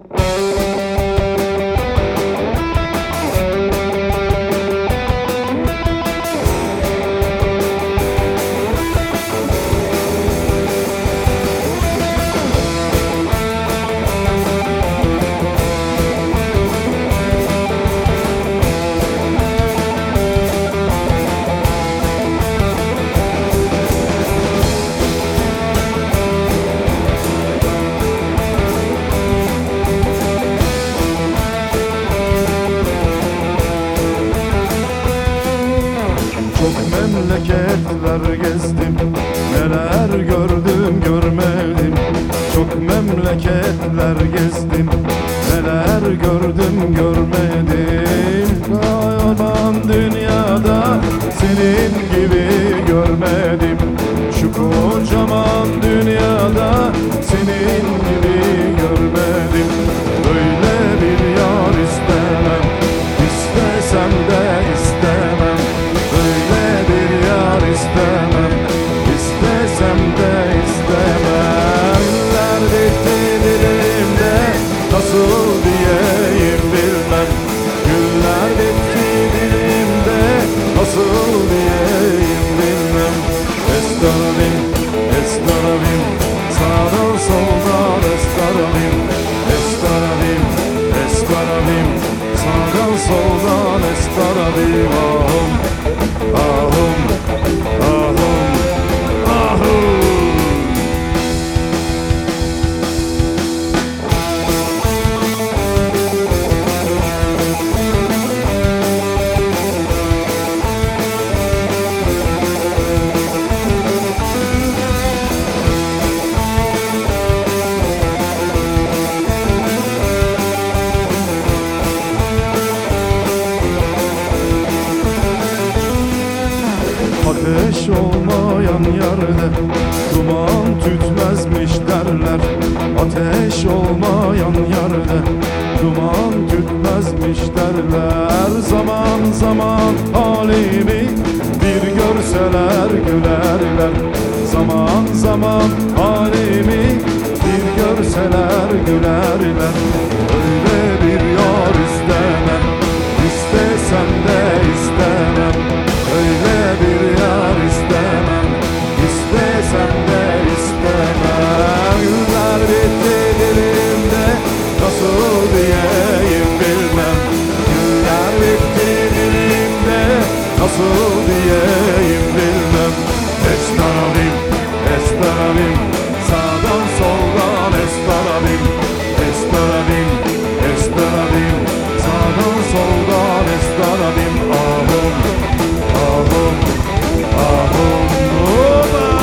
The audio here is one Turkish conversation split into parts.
Memleketler gezdim, neler gördüm görmedim. Çok memleketler gezdim, neler gördüm görmedim. Yalan dünyada senin gibi görmedim. Şu kocaman dünyada senin gibi görmedim. Böyle bir yar istemem, istesem de istemem. Böyle bir yar istemem, istesem de istemem. Günler bitti dilimde, nasıl diyeyim bilmem. Günler bitti dilimde, nasıl diyeyim bilmem. Estarabim, estarabim, sağdan soldan estarabim. Estarabim, estarabim, sağdan soldan estarabim. Ahum, ahum, ahum, ahum. Ateş olmayan yerde duman tütmezmiş derler. Ateş olmayan yerde duman tütmezmiş derler. Zaman zaman halimi bir görseler gülerler. Zaman zaman halimi bir görseler gülerler. Öyle bir yar istemem, istesem de istemem. Öyle bir yar istemem, istesem de istemem. Günler bitti dilimde, nasıl diyeyim bilmem. Günler bitti dilimde, nasıl diyeyim bilmem. Estarabim, estarabim, sağdan soldan estarabim. Estarabim, estarabim, sağdan soldan estarabim. Ahum, ahum, ahum, ahum.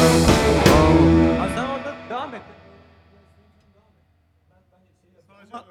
Devam et.